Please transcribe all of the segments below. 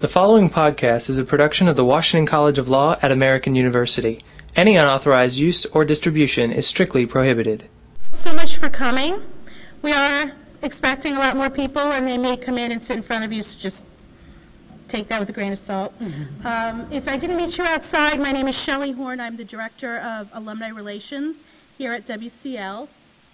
The following podcast is a production of the Washington College of Law at American University. Any unauthorized use or distribution is strictly prohibited. So much for coming. We are expecting a lot more people, and they may come in and sit in front of you, so just take that with a grain of salt. If I didn't meet you outside, my name is Shelley Horn. I'm the Director of Alumni Relations here at WCL.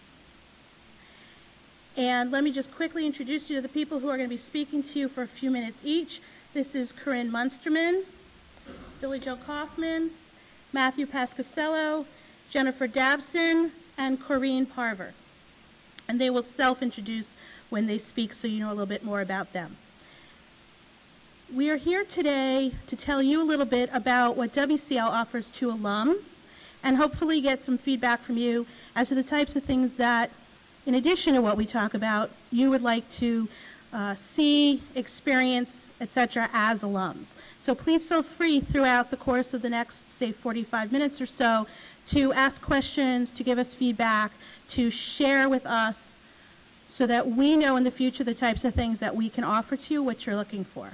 And let me just quickly introduce you to the people who are going to be speaking to you for a few minutes each. This is Corinne Munsterman, Billy Joe Kaufman, Matthew Pascasello, Jennifer Dabson, and Corrine Parver. And they will self-introduce when they speak so you know a little bit more about them. We are here today to tell you a little bit about what WCL offers to alums and hopefully get some feedback from you as to the types of things that, in addition to what we talk about, you would like to see, experience, etc. as alums. So please feel free throughout the course of the next, say, 45 minutes or so to ask questions, to give us feedback, to share with us so that we know in the future the types of things that we can offer to you, what you're looking for.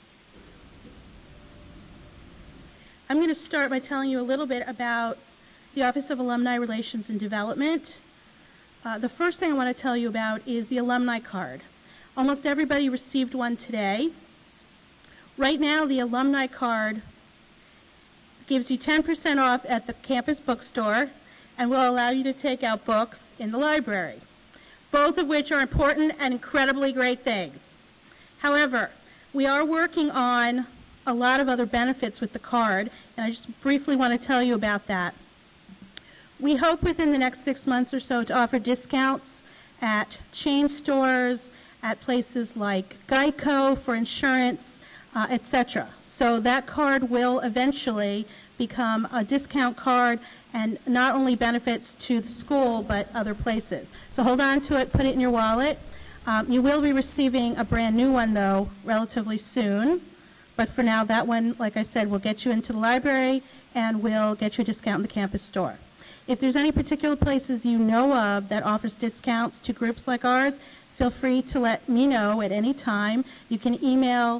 I'm going to start by telling you a little bit about the Office of Alumni Relations and Development. The first thing I want to tell you about is the alumni card. Almost everybody received one today. Right now, the alumni card gives you 10% off at the campus bookstore and will allow you to take out books in the library, both of which are important and incredibly great things. However, we are working on a lot of other benefits with the card, and I just briefly want to tell you about that. We hope within the next 6 months or so to offer discounts at chain stores, at places like Geico for insurance, etc. So that card will eventually become a discount card and not only benefits to the school but other places. So hold on to it, put it in your wallet. You will be receiving a brand new one, though, relatively soon. But for now, that one, like I said, will get you into the library and will get you a discount in the campus store. If there's any particular places you know of that offers discounts to groups like ours, feel free to let me know at any time. You can email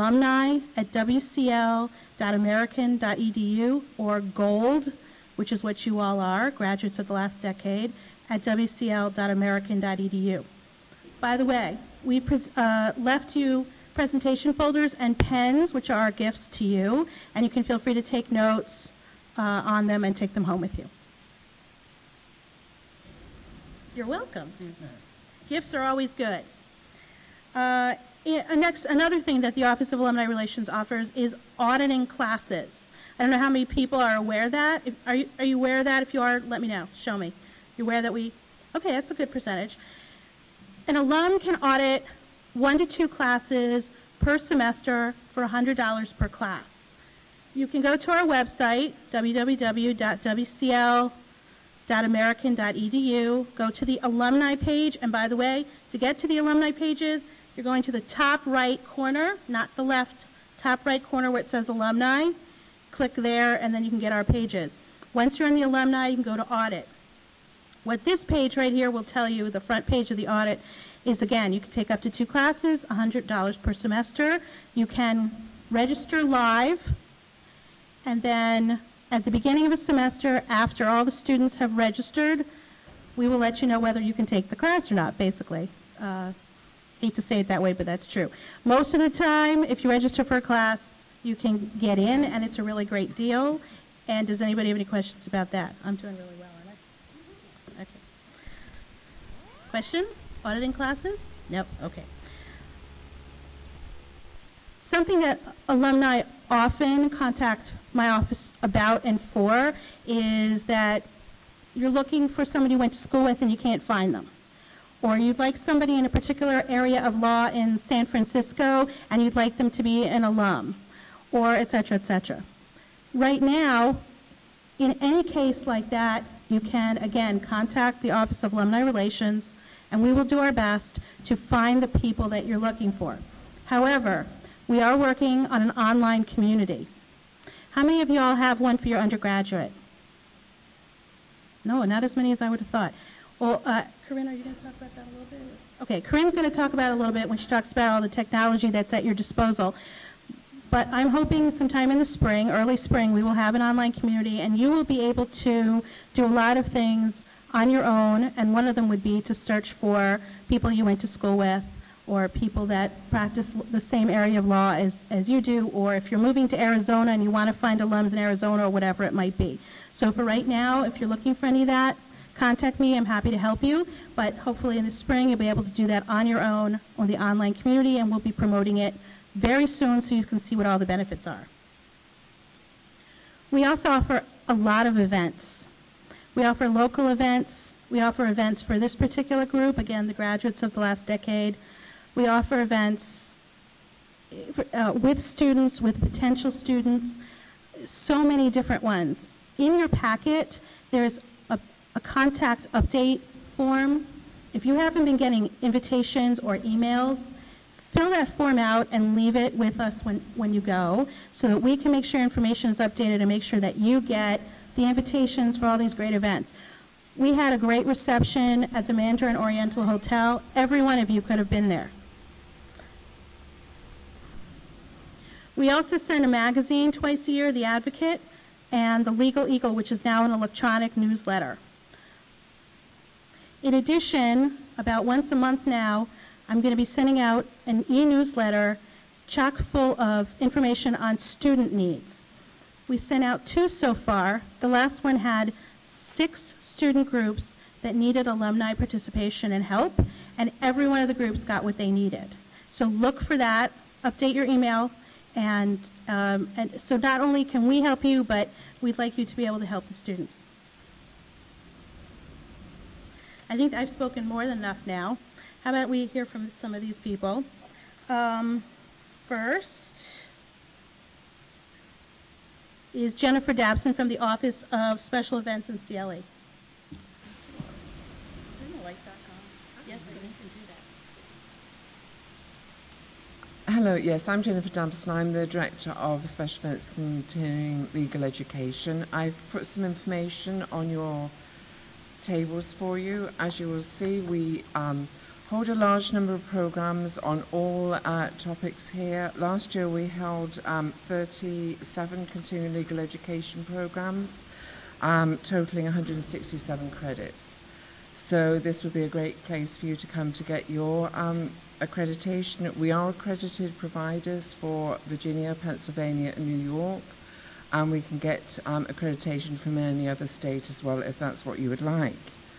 alumni@wcl.american.edu or gold, which is what you all are, graduates of the last decade, at wcl.american.edu. By the way, we left you presentation folders and pens, which are our gifts to you, and you can feel free to take notes on them and take them home with you. You're welcome. Gifts are always good. Another thing that the Office of Alumni Relations offers is auditing classes. I don't know how many people are aware of that. Are you aware of that? If you are, let me know. Show me. You're aware that okay, that's a good percentage. An alum can audit 1 to 2 classes per semester for $100 per class. You can go to our website, www.wcl.american.edu, go to the alumni page, and by the way, to get to the alumni pages, you're going to the top right corner, not the left, top right corner where it says alumni. Click there, and then you can get our pages. Once you're in the alumni, you can go to audit. What this page right here will tell you, the front page of the audit, is, again, you can take up to 2 classes, $100 per semester. You can register live, and then at the beginning of a semester, after all the students have registered, we will let you know whether you can take the class or not, basically. Hate to say it that way, but that's true. Most of the time, if you register for a class, you can get in, and it's a really great deal. And does anybody have any questions about that? I'm doing really well, aren't I? Okay. Question? Auditing classes? Nope. Okay. Something that alumni often contact my office about and for is that you're looking for somebody you went to school with and you can't find them. Or you'd like somebody in a particular area of law in San Francisco and you'd like them to be an alum, or et cetera, et cetera. Right now, in any case like that, you can, again, contact the Office of Alumni Relations, and we will do our best to find the people that you're looking for. However, we are working on an online community. How many of you all have one for your undergraduate? No, not as many as I would have thought. Well, Corinne, are you going to talk about that a little bit? Okay, Corinne's going to talk about it a little bit when she talks about all the technology that's at your disposal. But I'm hoping sometime in the spring, early spring, we will have an online community, and you will be able to do a lot of things on your own, and one of them would be to search for people you went to school with or people that practice the same area of law as you do, or if you're moving to Arizona and you want to find alums in Arizona or whatever it might be. So for right now, if you're looking for any of that, contact me. I'm happy to help you, but hopefully in the spring you'll be able to do that on your own on the online community, and we'll be promoting it very soon so you can see what all the benefits are. We also offer a lot of events. We offer local events. We offer events for this particular group, again, the graduates of the last decade. We offer events with students, with potential students, so many different ones. In your packet, there's a contact update form. If you haven't been getting invitations or emails, fill that form out and leave it with us when you go so that we can make sure information is updated and make sure that you get the invitations for all these great events. We had a great reception at the Mandarin Oriental Hotel. Every one of you could have been there. We also send a magazine twice a year, The Advocate, and the Legal Eagle, which is now an electronic newsletter. In addition, about once a month now, I'm going to be sending out an e-newsletter chock full of information on student needs. We sent out 2 so far. The last one had 6 student groups that needed alumni participation and help, and every one of the groups got what they needed. So look for that, update your email, and so not only can we help you, but we'd like you to be able to help the students. I think I've spoken more than enough now. How about we hear from some of these people? First is Jennifer Dabson from the Office of Special Events and CLE. Yes, we can do that. Hello, yes, I'm Jennifer Dabson. I'm the Director of Special Events and Continuing Legal Education. I've put some information on your tables for you. As you will see, we hold a large number of programs on all topics here. Last year we held 37 continuing legal education programs, totaling 167 credits. So this would be a great place for you to come to get your accreditation. We are accredited providers for Virginia, Pennsylvania, and New York, and we can get accreditation from any other state as well if that's what you would like.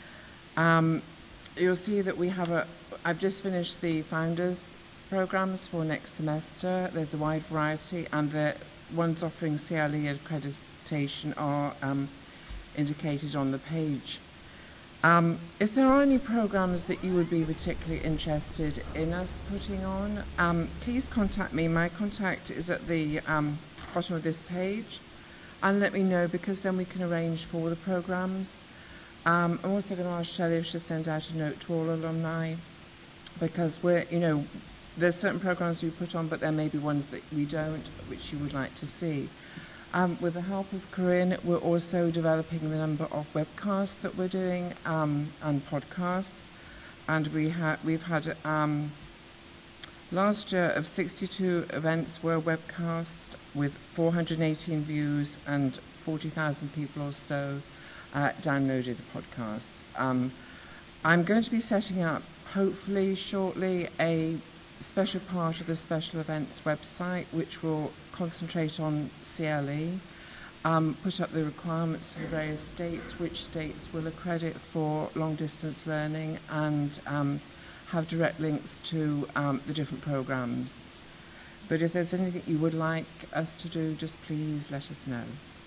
You'll see that we have I've just finished the Founders programs for next semester. There's a wide variety, and the ones offering CLE accreditation are indicated on the page. If there are any programs that you would be particularly interested in us putting on, please contact me. My contact is at the bottom of this page, and let me know, because then we can arrange for the programs. I'm also going to ask Shelley if she'll send out a note to all alumni, because there's certain programs we put on, but there may be ones that we don't, which you would like to see. With the help of Corinne, we're also developing the number of webcasts that we're doing and podcasts. And we've had last year of 62 events were webcast with 418 views, and 40,000 people or so downloaded the podcast. I'm going to be setting up, hopefully shortly, a special part of the special events website which will concentrate on CLE, put up the requirements for the various states, which states will accredit for long distance learning, and have direct links to the different programs. But if there's anything you would like us to do, just please let us know.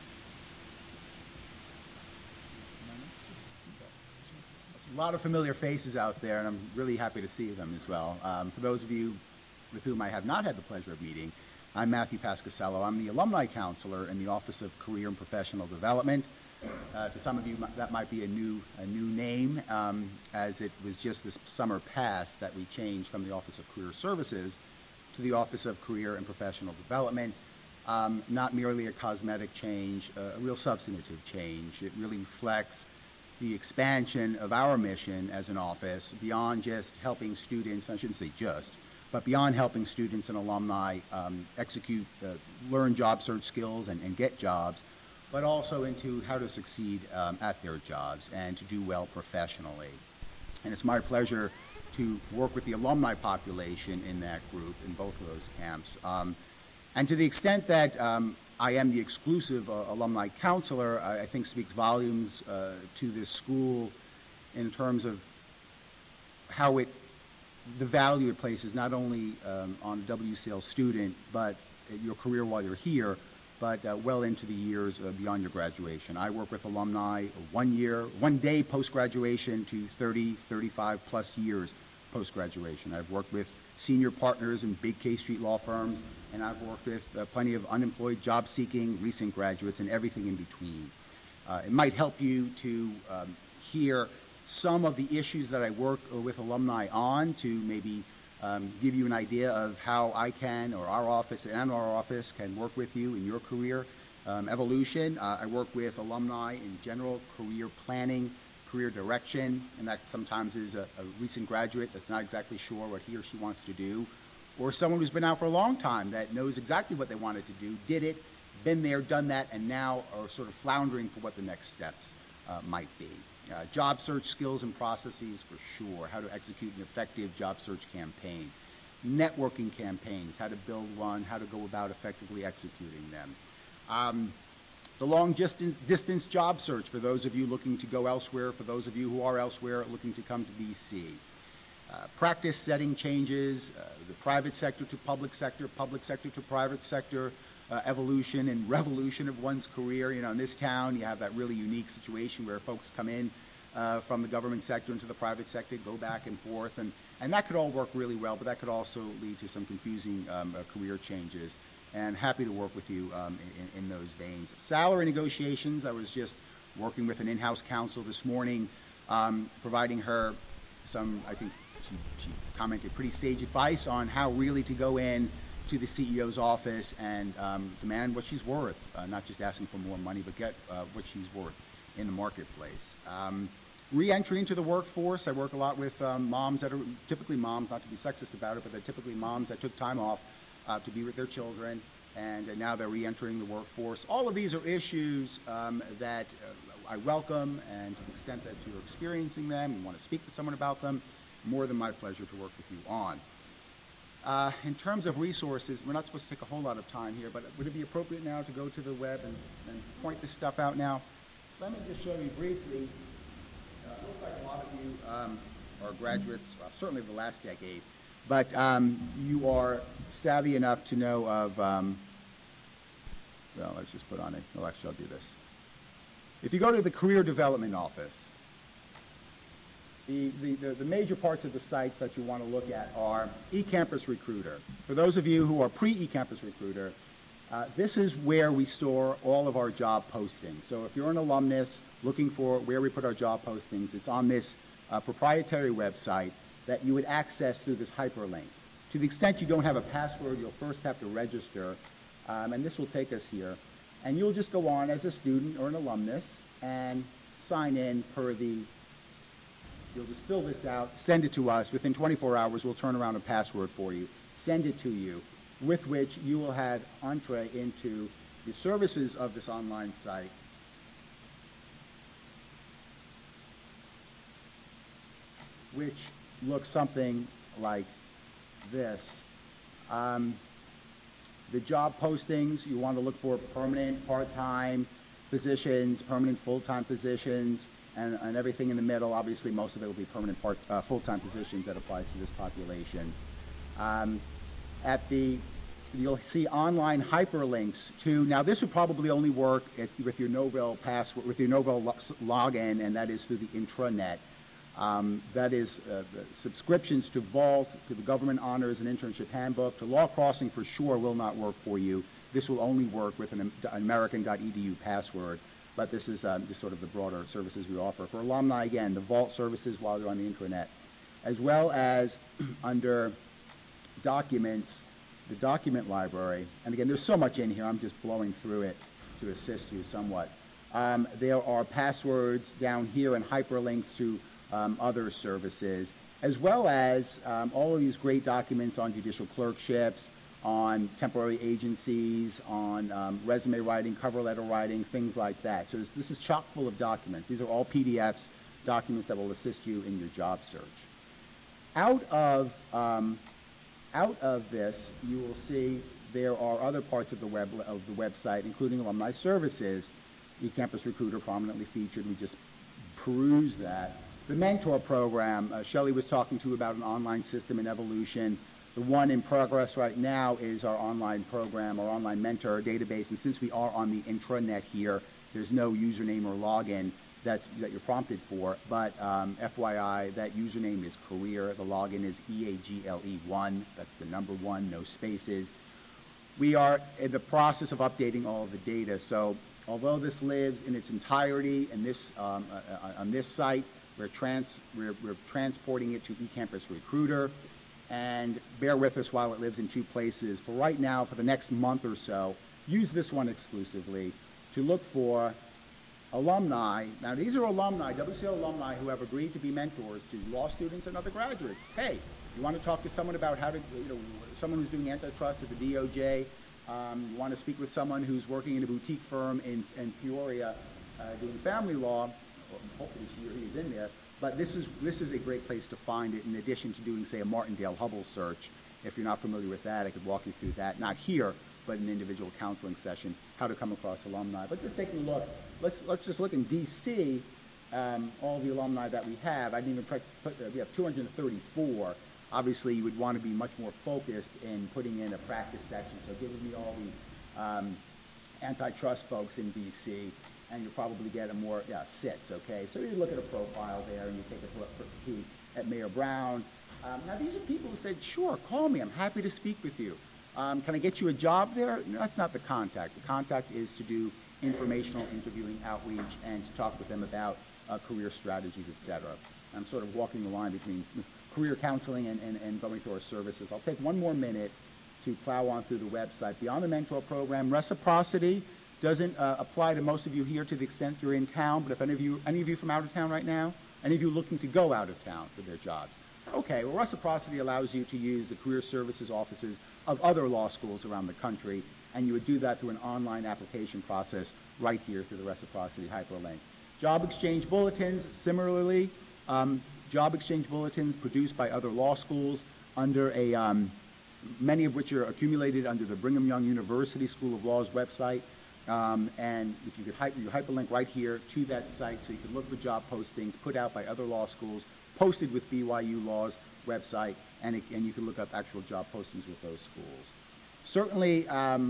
A lot of familiar faces out there, and I'm really happy to see them as well. For those of you with whom I have not had the pleasure of meeting, I'm Matthew Pascasello. I'm the Alumni Counselor in the Office of Career and Professional Development. To some of you, that might be a new name, as it was just this summer past that we changed from the Office of Career Services to the Office of Career and Professional Development. Not merely a cosmetic change, a real substantive change. It really reflects the expansion of our mission as an office beyond just helping students, I shouldn't say just, but beyond helping students and alumni learn job search skills and get jobs, but also into how to succeed at their jobs and to do well professionally. And it's my pleasure to work with the alumni population in that group, in both of those camps. And to the extent that I am the exclusive alumni counselor, I think speaks volumes to this school in terms of how the value it places not only on a WCL student, but your career while you're here, but well into the years beyond your graduation. I work with alumni 1 day post-graduation to 30, 35 plus years post-graduation. I've worked with senior partners in big K Street law firms, and I've worked with plenty of unemployed, job-seeking, recent graduates, and everything in between. It might help you to hear some of the issues that I work with alumni on to maybe give you an idea of how I can, or our office can work with you in your career evolution. I work with alumni in general career planning, career direction, and that sometimes is a recent graduate that's not exactly sure what he or she wants to do, or someone who's been out for a long time that knows exactly what they wanted to do, did it, been there, done that, and now are sort of floundering for what the next steps might be. Job search skills and processes for sure, how to execute an effective job search campaign, networking campaigns, how to build one, how to go about effectively executing them. The long distance job search for those of you looking to go elsewhere, for those of you who are elsewhere looking to come to D.C. Practice setting changes, the private sector to public sector to private sector, evolution and revolution of one's career. You know, in this town, you have that really unique situation where folks come in from the government sector into the private sector, go back and forth, and that could all work really well, but that could also lead to some confusing career changes. And happy to work with you in those veins. Salary negotiations, I was just working with an in-house counsel this morning, providing her some, I think she commented, pretty sage advice on how really to go in to the CEO's office and demand what she's worth, not just asking for more money, but get what she's worth in the marketplace. Re-entry into the workforce, I work a lot with moms that are typically moms, not to be sexist about it, but they're typically moms that took time off to be with their children, and now they're re-entering the workforce. All of these are issues that I welcome, and to the extent that you're experiencing them and want to speak to someone about them, more than my pleasure to work with you on. In terms of resources, we're not supposed to take a whole lot of time here, but would it be appropriate now to go to the web and point this stuff out now? Let me just show you briefly. It looks like a lot of you are graduates, certainly of the last decade, but you are savvy enough to know of, well, let's just put on it. No, actually, I'll do this. If you go to the Career Development Office, the major parts of the sites that you want to look at are eCampus Recruiter. For those of you who are pre-eCampus Recruiter, this is where we store all of our job postings. So if you're an alumnus looking for where we put our job postings, it's on this proprietary website that you would access through this hyperlink. To the extent you don't have a password, you'll first have to register, and this will take us here. And you'll just go on as a student or an alumnus and sign in per the, you'll just fill this out, send it to us. Within 24 hours, we'll turn around a password for you, send it to you, with which you will have entree into the services of this online site, which looks something like this. The job postings, you want to look for permanent, part-time positions, permanent full-time positions, and everything in the middle. Obviously, most of it will be permanent full-time positions that applies to this population. You'll see online hyperlinks to, now this would probably only work with your Novell password, with your Novell login, and that is through the intranet. That is subscriptions to Vault, to the Government Honors and Internship Handbook, to Law Crossing for sure will not work for you. This will only work with an American.edu password, but this is just sort of the broader services we offer. For alumni, again, the Vault services while you're on the intranet, as well as under Documents, the document library. And again, there's so much in here, I'm just blowing through it to assist you somewhat. There are passwords down here and hyperlinks to other services. as well as all of these great documents on judicial clerkships, on temporary agencies, on resume writing, cover letter writing, things like that. So this is chock full of documents. These are all PDFs, documents that will assist you in your job search. Out of this, you will see there are other parts of the website, including alumni services. eCampus Recruiter prominently featured. We just perused that. The mentor program, Shelley was talking to you about an online system in evolution. The one in progress right now is our online program, our online mentor database. And since we are on the intranet here, there's no username or login that you're prompted for. But FYI, that username is career. The login is EAGLE1. That's the number 1, no spaces. We are in the process of updating all of the data. So although this lives in its entirety in this, on this site, we're transporting it to eCampus Recruiter. And bear with us while it lives in 2 places. For right now, for the next month or so, use this one exclusively to look for alumni. Now, these are alumni, WCL alumni, who have agreed to be mentors to law students and other graduates. Hey, you want to talk to someone about how to, someone who's doing antitrust at the DOJ, you want to speak with someone who's working in a boutique firm in Peoria doing family law, hopefully she or he is in there. But this is a great place to find it, in addition to doing, say, a Martindale-Hubbell search. If you're not familiar with that, I could walk you through that, not here, but in an individual counseling session, how to come across alumni. But just taking a look, let's just look in D.C., all the alumni that we have. I didn't even put, we have 234. Obviously, you would want to be much more focused in putting in a practice section. So giving me all the antitrust folks in D.C., and you'll probably get a more, sits, okay? So you look at a profile there, and you take a peek at Mayor Brown. Now, these are people who said, sure, call me. I'm happy to speak with you. Can I get you a job there? No, that's not the contact. The contact is to do informational interviewing, outreach, and to talk with them about career strategies, et cetera. I'm sort of walking the line between career counseling and going through our services. I'll take one more minute to plow on through the website. Beyond the mentor program, reciprocity doesn't apply to most of you here to the extent you're in town, but if any of you from out of town right now, any of you looking to go out of town for their jobs, okay, well, reciprocity allows you to use the career services offices of other law schools around the country, and you would do that through an online application process right here through the reciprocity hyperlink. Job exchange bulletins, similarly, job exchange bulletins produced by other law schools under a, many of which are accumulated under the Brigham Young University School of Law's website. And if you could hyperlink right here to that site so you can look for job postings put out by other law schools, posted with BYU Law's website, and you can look up actual job postings with those schools. Certainly,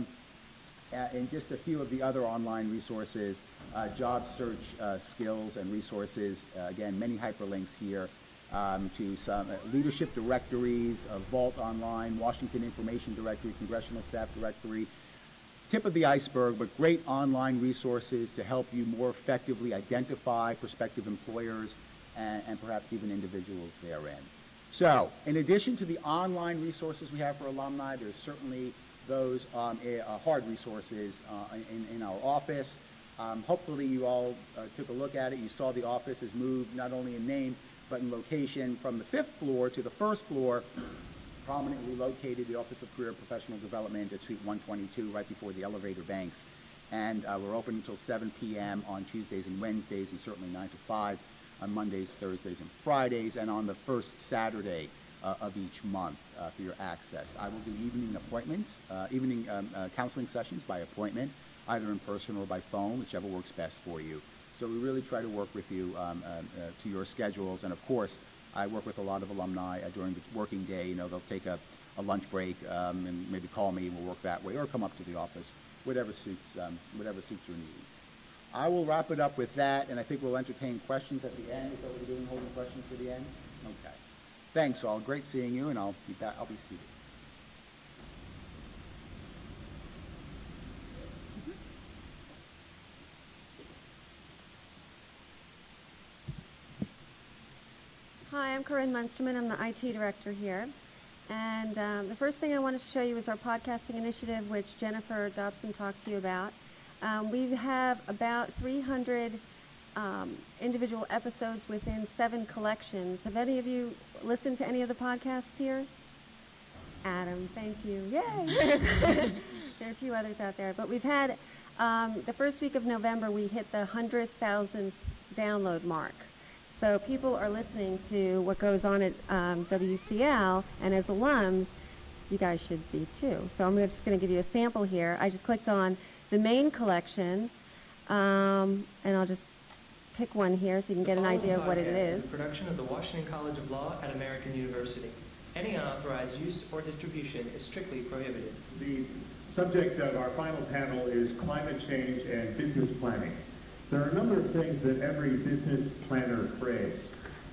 in just a few of the other online resources, job search skills and resources, again, many hyperlinks here to some leadership directories, Vault Online, Washington Information Directory, Congressional Staff Directory. Tip of the iceberg, but great online resources to help you more effectively identify prospective employers and perhaps even individuals therein. So, in addition to the online resources we have for alumni, there's certainly those hard resources in our office. Hopefully you all took a look at it. You saw the office has moved not only in name but in location from the 5th floor to the 1st floor, prominently located, the Office of Career and Professional Development at Suite 122, right before the elevator banks. And we're open until 7 p.m. on Tuesdays and Wednesdays, and certainly 9 to 5 on Mondays, Thursdays, and Fridays, and on the first Saturday of each month for your access. I will do evening appointments, counseling sessions by appointment, either in person or by phone, whichever works best for you. So we really try to work with you to your schedules, and of course, I work with a lot of alumni during the working day. They'll take a lunch break and maybe call me, and we'll work that way, or come up to the office, whatever suits your needs. I will wrap it up with that, and I think we'll entertain questions at the end. Is that what we're doing, holding questions for the end? Okay. Thanks, all. Great seeing you, and I'll be seated. Hi, I'm Corinne Munsterman. I'm the IT director here. And the first thing I wanted to show you is our podcasting initiative, which Jennifer Dobson talked to you about. We have about 300 individual episodes within 7 collections. Have any of you listened to any of the podcasts here? Adam, thank you. Yay! There are a few others out there. But we've had, the first week of November, we hit the 100,000th download mark. So people are listening to what goes on at WCL, and as alums, you guys should be too. So I'm just going to give you a sample here. I just clicked on the main collection, and I'll just pick one here so you can get an idea of what it is. The production of the Washington College of Law at American University. Any unauthorized use or distribution is strictly prohibited. The subject of our final panel is climate change and business planning. There are a number of things that every business planner craves.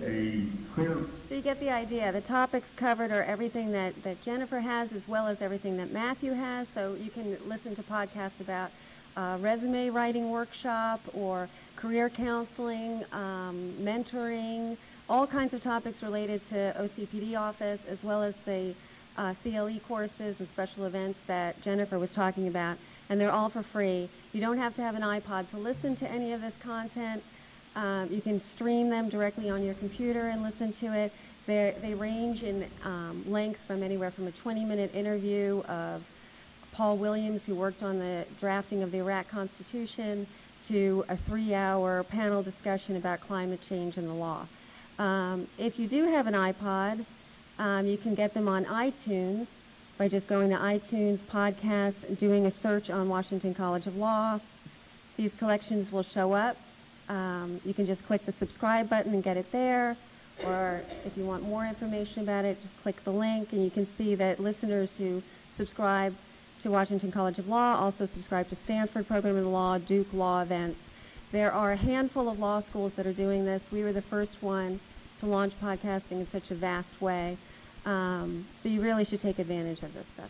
So you get the idea. The topics covered are everything that Jennifer has as well as everything that Matthew has. So you can listen to podcasts about resume writing workshop or career counseling, mentoring, all kinds of topics related to OCPD office, as well as the CLE courses and special events that Jennifer was talking about. And they're all for free. You don't have to have an iPod to listen to any of this content. You can stream them directly on your computer and listen to it. They range in length from anywhere from a 20-minute interview of Paul Williams, who worked on the drafting of the Iraq Constitution, to a 3-hour panel discussion about climate change and the law. If you do have an iPod, you can get them on iTunes by just going to iTunes, podcasts, and doing a search on Washington College of Law. These collections will show up. You can just click the subscribe button and get it there, or if you want more information about it, just click the link, and you can see that listeners who subscribe to Washington College of Law also subscribe to Stanford Program of Law, Duke Law Events. There are a handful of law schools that are doing this. We were the first one to launch podcasting in such a vast way, so you really should take advantage of this stuff.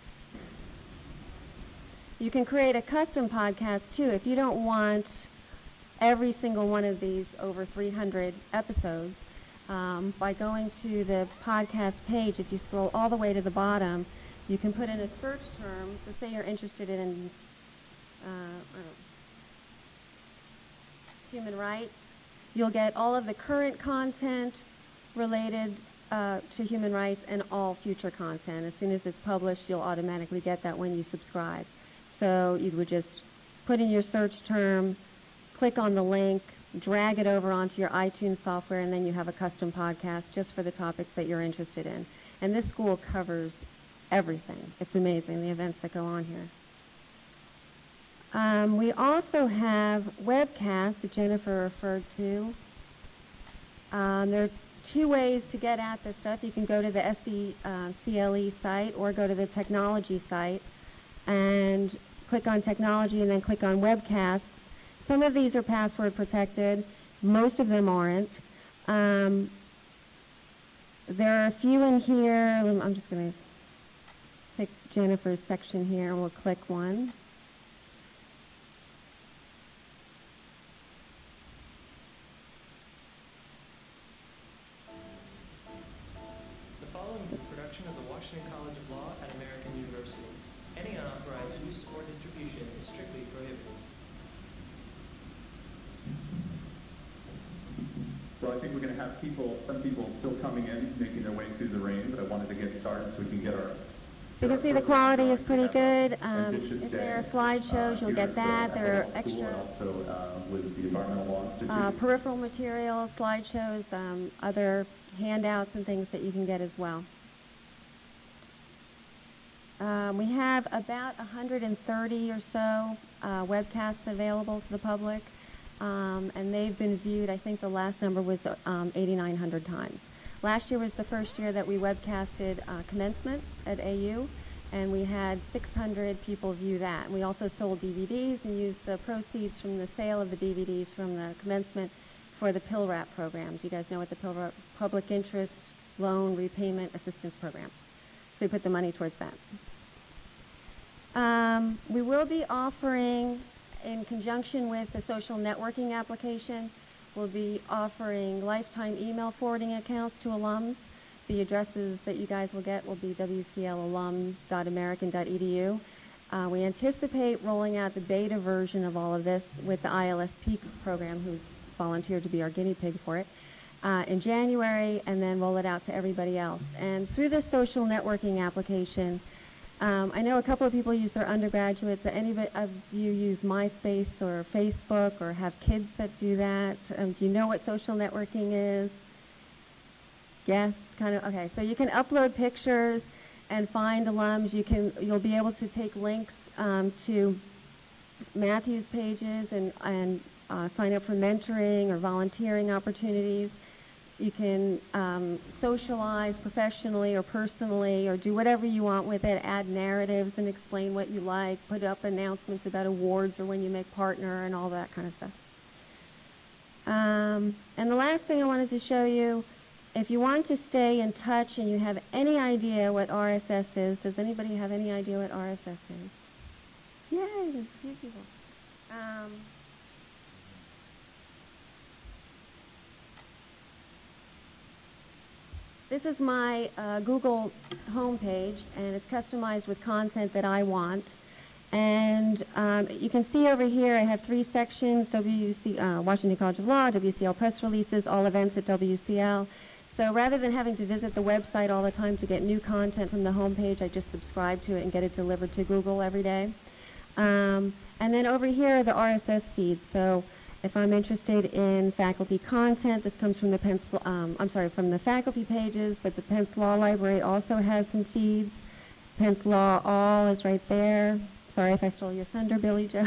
You can create a custom podcast, too, if you don't want every single one of these over 300 episodes. By going to the podcast page, if you scroll all the way to the bottom, you can put in a search term. So say you're interested in human rights. You'll get all of the current content related to human rights and all future content. As soon as it's published, you'll automatically get that when you subscribe. So you would just put in your search term, click on the link, drag it over onto your iTunes software, and then you have a custom podcast just for the topics that you're interested in. And this school covers everything. It's amazing, the events that go on here. We also have webcasts that Jennifer referred to. There are 2 ways to get at this stuff. You can go to the SCCLE site or go to the technology site and click on technology and then click on webcasts. Some of these are password protected. Most of them aren't. There are a few in here. I'm just going to pick Jennifer's section here and we'll click one. The following is a production of the Washington College of Law at American University. Any unauthorized use or distribution is strictly prohibited. So I think we're going to have some people still coming in, making their way through the rain, but I wanted to get started so we can get our... You can see the quality is pretty good. If there are slideshows, you'll get that. There are extra also with the Environmental Law Institute. Peripheral materials, slideshows, other handouts and things that you can get as well. We have about 130 or so webcasts available to the public, and they've been viewed, I think the last number was 8,900 times. Last year was the first year that we webcasted commencement at AU, and we had 600 people view that. And we also sold DVDs and used the proceeds from the sale of the DVDs from the commencement for the PILRAP programs. You guys know what the PILRAP, Public Interest Loan Repayment Assistance Program. So we put the money towards that. We will be offering, in conjunction with the social networking application, we'll be offering lifetime email forwarding accounts to alums. The addresses that you guys will get will be wclalums.american.edu. We anticipate rolling out the beta version of all of this with the ILSP program, who's volunteered to be our guinea pig for it, in January, and then roll it out to everybody else. And through this social networking application, I know a couple of people use their undergraduates. Any of you use MySpace or Facebook or have kids that do that? Do you know what social networking is? Yes, kind of. Okay, so you can upload pictures and find alums. You'll be able to take links to Matthew's pages and sign up for mentoring or volunteering opportunities. You can socialize professionally or personally or do whatever you want with it, add narratives and explain what you like, put up announcements about awards or when you make partner and all that kind of stuff. And the last thing I wanted to show you, if you want to stay in touch and you have any idea what RSS is, does anybody have any idea what RSS is? Yay, there's a few people. This is my Google homepage, and it's customized with content that I want. And you can see over here I have 3 sections: Washington College of Law, WCL press releases, all events at WCL. So rather than having to visit the website all the time to get new content from the homepage, I just subscribe to it and get it delivered to Google every day. And then over here are the RSS feeds. So if I'm interested in faculty content, this comes from the from the faculty pages, but the Pence Law Library also has some feeds. Pence Law All is right there. Sorry if I stole your thunder, Billy Joe.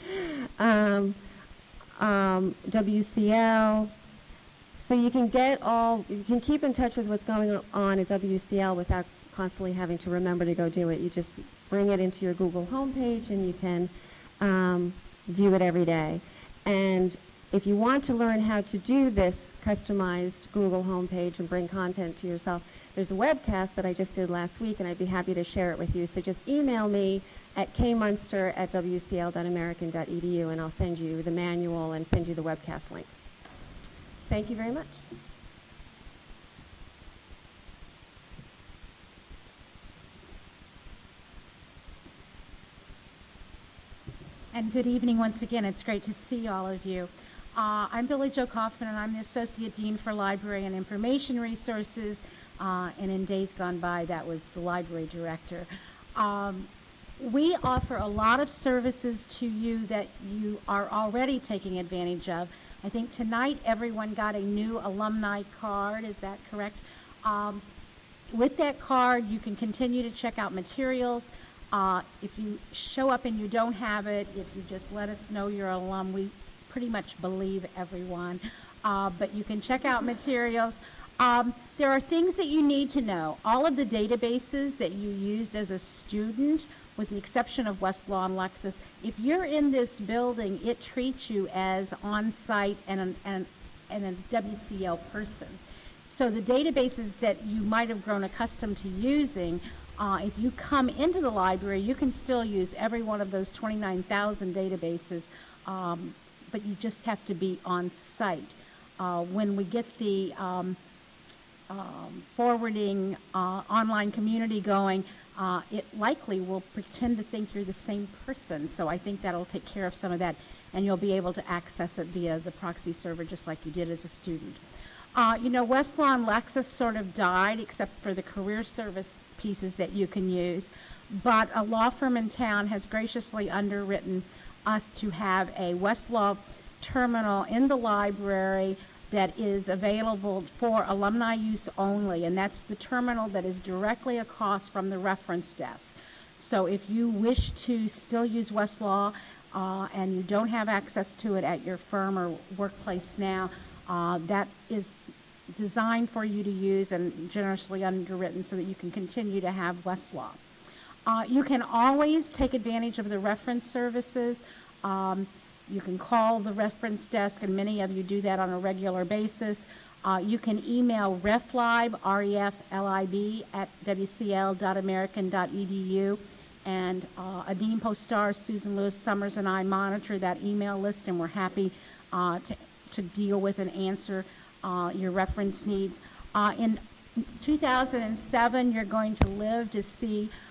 WCL. So you can keep in touch with what's going on at WCL without constantly having to remember to go do it. You just bring it into your Google homepage and you can view it every day. And if you want to learn how to do this customized Google homepage and bring content to yourself, there's a webcast that I just did last week, and I'd be happy to share it with you. So just email me at kmunster@wcl.american.edu, and I'll send you the manual and send you the webcast link. Thank you very much. And good evening once again. It's great to see all of you. I'm Billy Jo Kaufman, and I'm the Associate Dean for Library and Information Resources, and in days gone by, that was the Library Director. We offer a lot of services to you that you are already taking advantage of. I think tonight everyone got a new alumni card. Is that correct? With that card, you can continue to check out materials. If you show up and you don't have it, if you just let us know you're an alum, we pretty much believe everyone. But you can check out materials. There are things that you need to know. All of the databases that you used as a student, with the exception of Westlaw and Lexis, if you're in this building, it treats you as on-site and a WCL person. So the databases that you might have grown accustomed to using, if you come into the library, you can still use every one of those 29,000 databases, but you just have to be on-site. When we get the forwarding online community going, it likely will pretend to think you're the same person, so I think that'll take care of some of that, and you'll be able to access it via the proxy server just like you did as a student. Westlaw and Lexis sort of died except for the career service pieces that you can use, but a law firm in town has graciously underwritten us to have a Westlaw terminal in the library that is available for alumni use only, and that's the terminal that is directly across from the reference desk. So if you wish to still use Westlaw and you don't have access to it at your firm or workplace now, that is designed for you to use and generously underwritten so that you can continue to have Westlaw. You can always take advantage of the reference services. You can call the reference desk, and many of you do that on a regular basis. You can email reflib, R-E-F-L-I-B, at wcl.american.edu. And Adine Postar, Susan Lewis Summers, and I monitor that email list, and we're happy to deal with and answer your reference needs. In 2007, you're going to live to see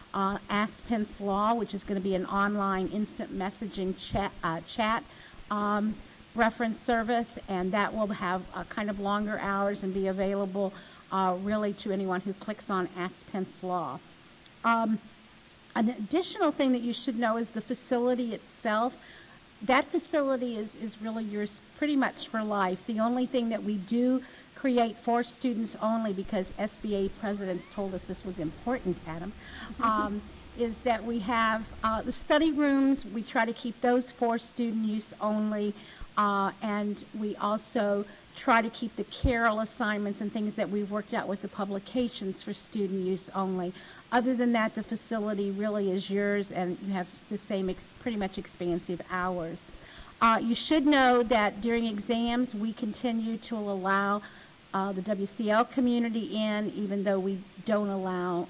Ask Pence Law, which is going to be an online instant messaging chat reference service, and that will have kind of longer hours and be available really to anyone who clicks on Ask Pence Law. An additional thing that you should know is the facility itself. That facility is really yours pretty much for life. The only thing that we do create for students only, because SBA presidents told us this was important, Adam, is that we have the study rooms. We try to keep those for student use only, and we also try to keep the Carroll assignments and things that we've worked out with the publications for student use only. Other than that, the facility really is yours, and you have the same pretty much expansive hours. You should know that during exams, we continue to allow the WCL community in, even though we don't allow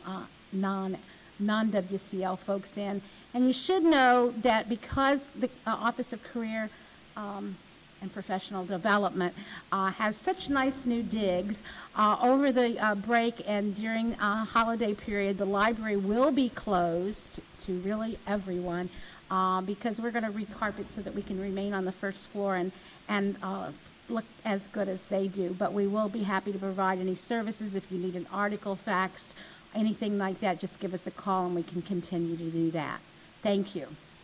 non-WCL folks in. And you should know that because the Office of Career and Professional Development has such nice new digs, over the break and during holiday period, the library will be closed to really everyone because we're going to recarpet so that we can remain on the first floor and look as good as they do. But we will be happy to provide any services. If you need an article faxed, anything like that, just give us a call and we can continue to do that. Thank you.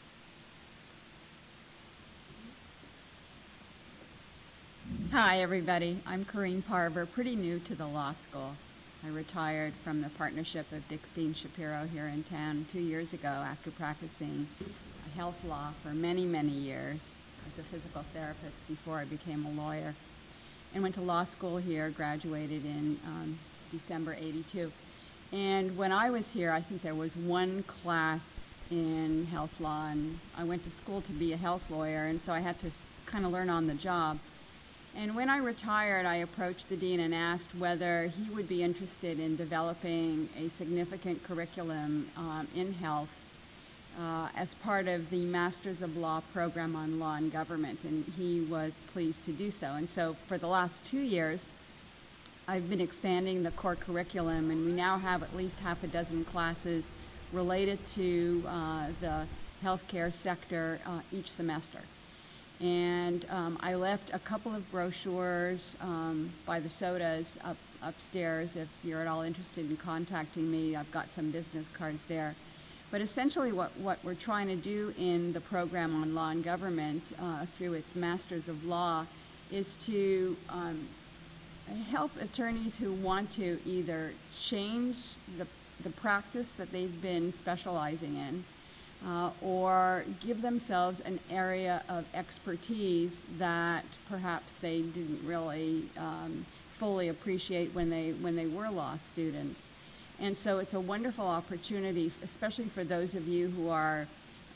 Hi, everybody. I'm Corrine Parver, pretty new to the law school. I retired from the partnership of Dick Dean Shapiro here in town 2 years ago after practicing health law for many, many years as a physical therapist before I became a lawyer, and went to law school here, graduated in December 82. And when I was here, I think there was one class in health law, and I went to school to be a health lawyer, and so I had to kind of learn on the job. And when I retired, I approached the dean and asked whether he would be interested in developing a significant curriculum in health as part of the Masters of Law program on law and government, and he was pleased to do so. And so for the last 2 years, I've been expanding the core curriculum, and we now have at least half a dozen classes related to the healthcare sector each semester. And I left a couple of brochures by the sodas upstairs. If you're at all interested in contacting me, I've got some business cards there. But essentially what we're trying to do in the program on law and government through its Masters of Law is to help attorneys who want to either change the practice that they've been specializing in or give themselves an area of expertise that perhaps they didn't really fully appreciate when they were law students. And so it's a wonderful opportunity, especially for those of you who are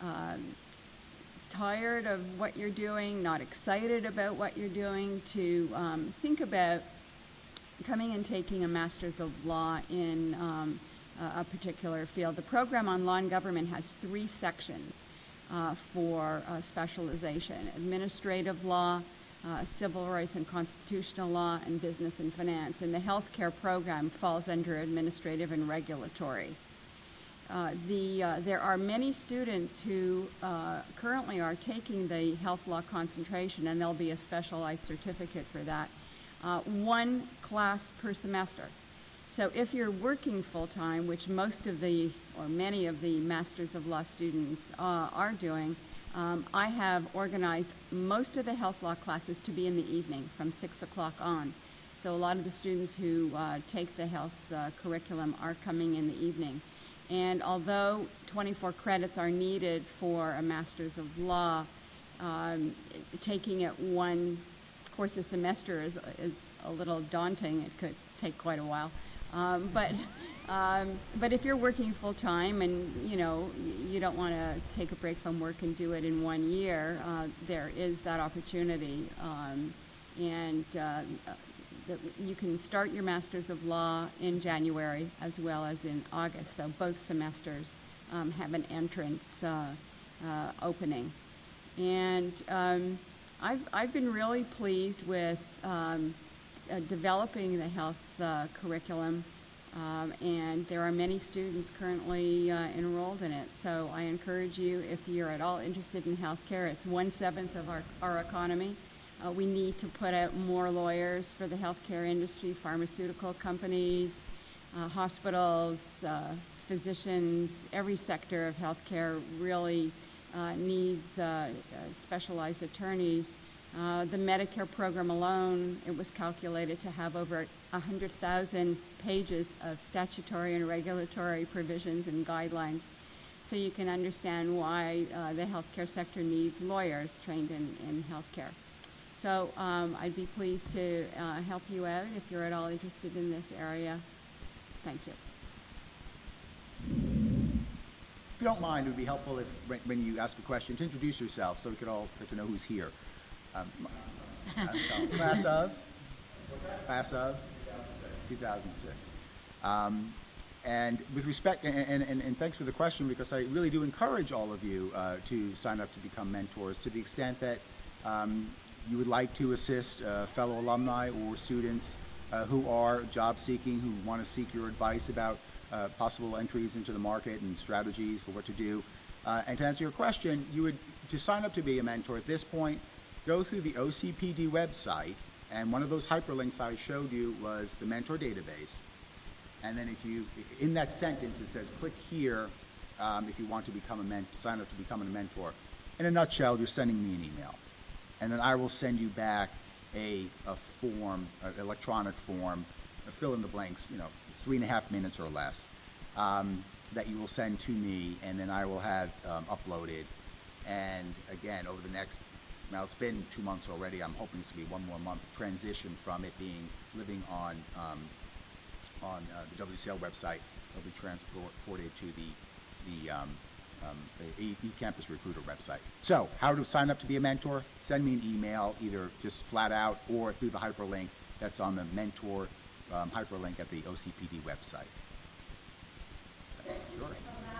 tired of what you're doing, not excited about what you're doing, to think about coming and taking a Master's of Law in a particular field. The program on law and government has 3 sections for specialization: administrative law, civil rights and constitutional law, and business and finance. And the healthcare program falls under administrative and regulatory. There are many students who currently are taking the health law concentration, and there'll be a specialized certificate for that. 1 class per semester. So if you're working full-time, which most of the, or many of the Masters of Law students are doing, I have organized most of the health law classes to be in the evening from 6 o'clock on. So a lot of the students who take the health curriculum are coming in the evening. And although 24 credits are needed for a Masters of Law, taking it 1 course a semester is a little daunting. It could take quite a while. But if you're working full time and you don't want to take a break from work and do it in 1 year, there is that opportunity, and you can start your Masters of Law in January as well as in August. So both semesters have an entrance opening, and I've been really pleased with developing the health curriculum. and there are many students currently enrolled in it. So I encourage you, if you're at all interested in healthcare, it's 1/7 of our economy. We need to put out more lawyers for the healthcare industry, pharmaceutical companies, hospitals, physicians. Every sector of healthcare really needs specialized attorneys. The Medicare program alone, it was calculated to have over 100,000 pages of statutory and regulatory provisions and guidelines. So you can understand why the healthcare sector needs lawyers trained in healthcare. So I'd be pleased to help you out if you're at all interested in this area. Thank you. If you don't mind, it would be helpful if, when you ask a question, to introduce yourself so we could all get to know who's here. Class of 2006. And with respect, and thanks for the question, because I really do encourage all of you to sign up to become mentors to the extent that you would like to assist fellow alumni or students who are job seeking, who want to seek your advice about possible entries into the market and strategies for what to do. And to answer your question, to sign up to be a mentor at this point, go through the OCPD website, and one of those hyperlinks I showed you was the mentor database. And then in that sentence, it says, click here if you want to sign up to become a mentor. In a nutshell, you're sending me an email. And then I will send you back a form, an electronic form, fill in the blanks, 3.5 minutes or less, that you will send to me, and then I will have uploaded. And again, over the next, now it's been 2 months already, I'm hoping this will be 1 more month transition from it living on the WCL website. It'll be transported to the eCampus Recruiter website. So, how to sign up to be a mentor? Send me an email, either just flat out or through the hyperlink that's on the mentor hyperlink at the OCPD website. Sure.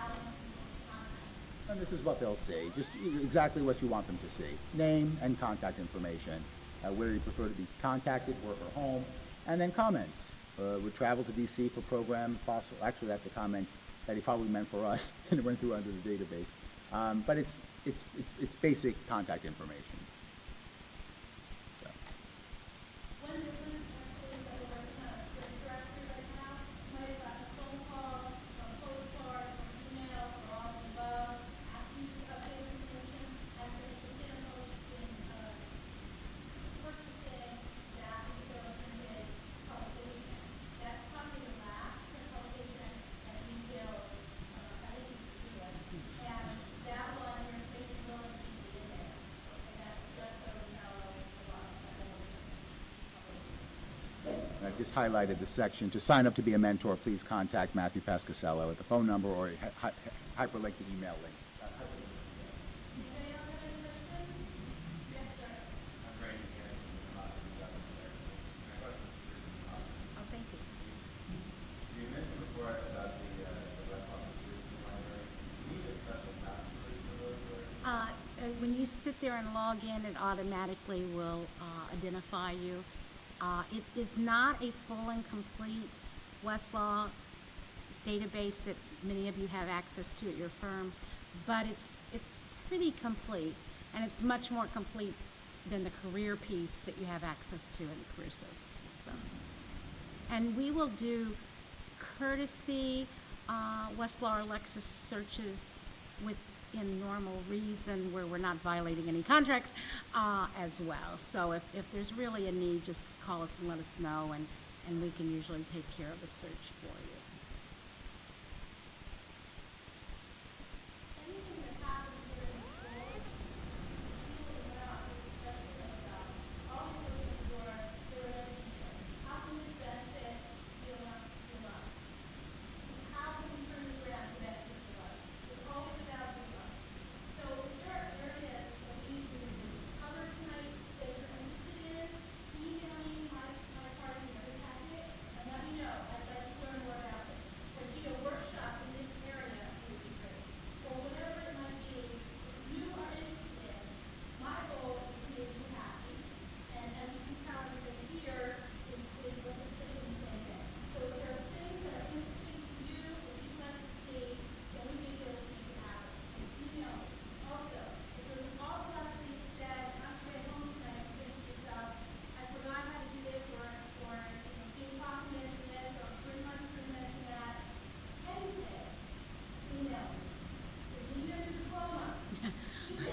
And this is what they'll see, just exactly what you want them to see. Name and contact information, where you prefer to be contacted, work or home, and then comments. Would travel to D.C. for program possible. Actually, that's a comment that he probably meant for us, and it went through under the database. But it's basic contact information. So. I just highlighted the section. To sign up to be a mentor, please contact Matthew Pascasello at the phone number or hyperlink the email link. Oh, thank you. You mentioned before about the West Office Library. Do you need a special password for those? When you sit there and log in, it automatically will identify you. It is not a full and complete Westlaw database that many of you have access to at your firm, but it's pretty complete, and it's much more complete than the career piece that you have access to in the career services. So. And we will do courtesy Westlaw or Lexis searches within normal reason where we're not violating any contracts as well. So if there's really a need, just call us and let us know, and we can usually take care of a search for you.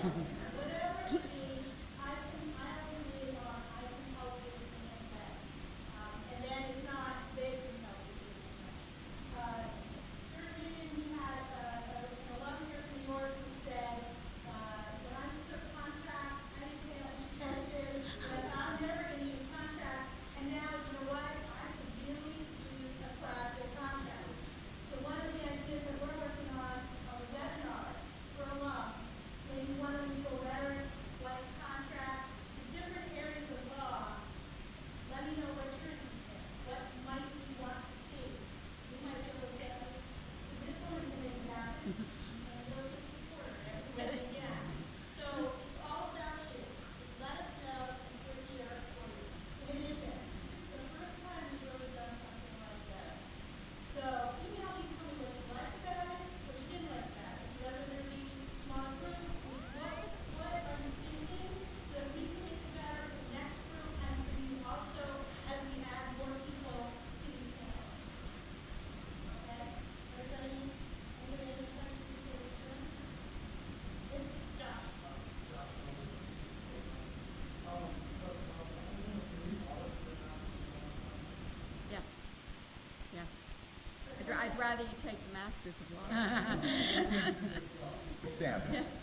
I'd rather you take the Masters of Law. Sam.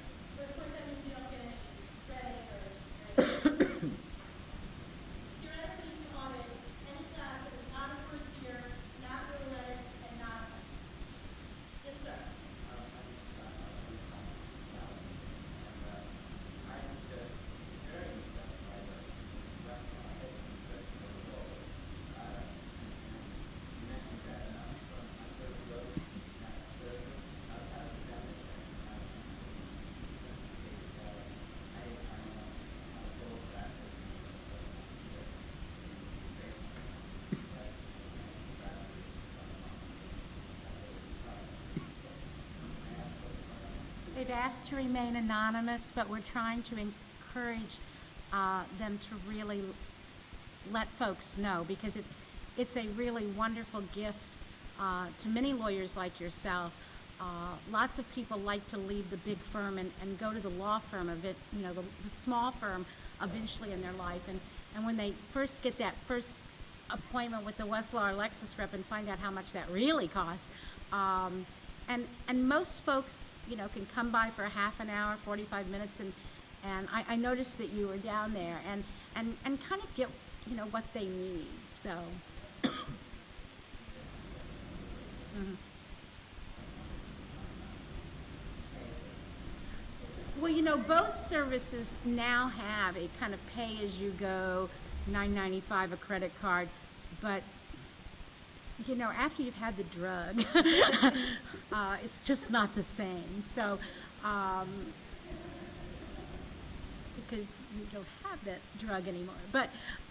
They've asked to remain anonymous, but we're trying to encourage them to really let folks know, because it's a really wonderful gift to many lawyers like yourself. Lots of people like to leave the big firm and go to the law firm of it, the small firm eventually in their life. And when they first get that first appointment with the Westlaw or Lexis rep and find out how much that really costs, and most folks, can come by for a half an hour, 45 minutes, and I noticed that you were down there and kind of get, what they need, so. Well, both services now have a kind of pay-as-you-go, $9.95 a credit card, but after you've had the drug, it's just not the same. So, because you don't have that drug anymore. But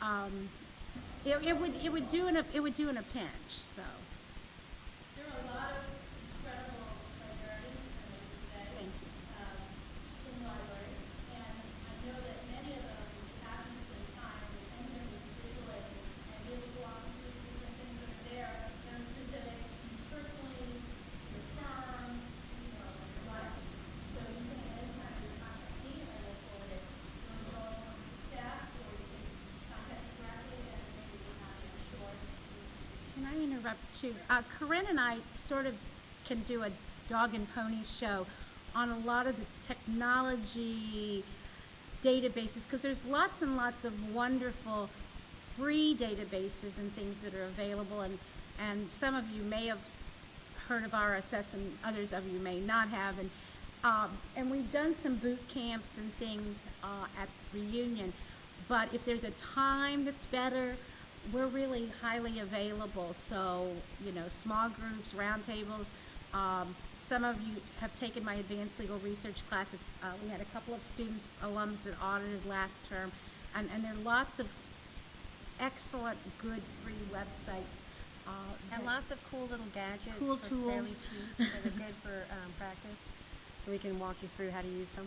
it would do in a pinch. So. There are a lot of incredible librarians, in the library, and I know that many of them have spent time with any of these visually and really walk through different things that are there. They're specific to you personally, your firm, your life. So you can anytime you contact me, I look forward to going on to staff, or you can contact directly and maybe we have a short. Can I interrupt too? Corinne and I sort of can do a dog and pony show on a lot of the technology databases, because there's lots and lots of wonderful free databases and things that are available, and some of you may have heard of RSS and others of you may not have, and we've done some boot camps and things at Reunion, but if there's a time that's better, we're really highly available. So, small groups, roundtables. Some of you have taken my advanced legal research classes. We had a couple of students, alums that audited last term, and there are lots of excellent, good, free websites. And lots of cool little gadgets. Cool for tools. fairly cheap that are good for practice. So we can walk you through how to use them.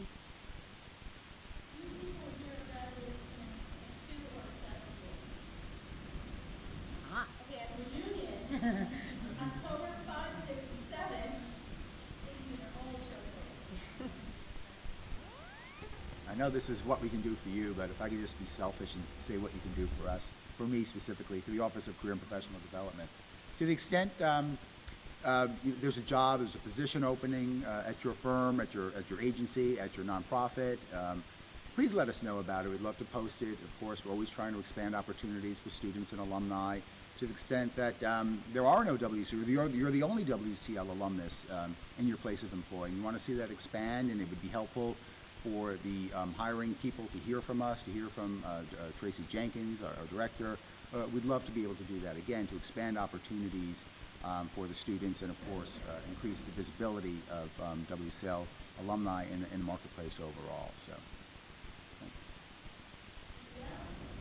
Okay, at Reunion, October 5, 6, and 7, these are only children. I know this is what we can do for you, but if I could just be selfish and say what you can do for us, for me specifically, for the Office of Career and Professional Development. To the extent there's a job, there's a position opening at your firm, at your agency, at your nonprofit, please let us know about it. We'd love to post it. Of course, we're always trying to expand opportunities for students and alumni to the extent that there are no WCL, you're the only WCL alumnus in your place of employment. You want to see that expand, and it would be helpful for the hiring people to hear from us, to hear from Tracy Jenkins, our director. We'd love to be able to do that, again, to expand opportunities for the students and, of course, increase the visibility of WCL alumni in the marketplace overall. So.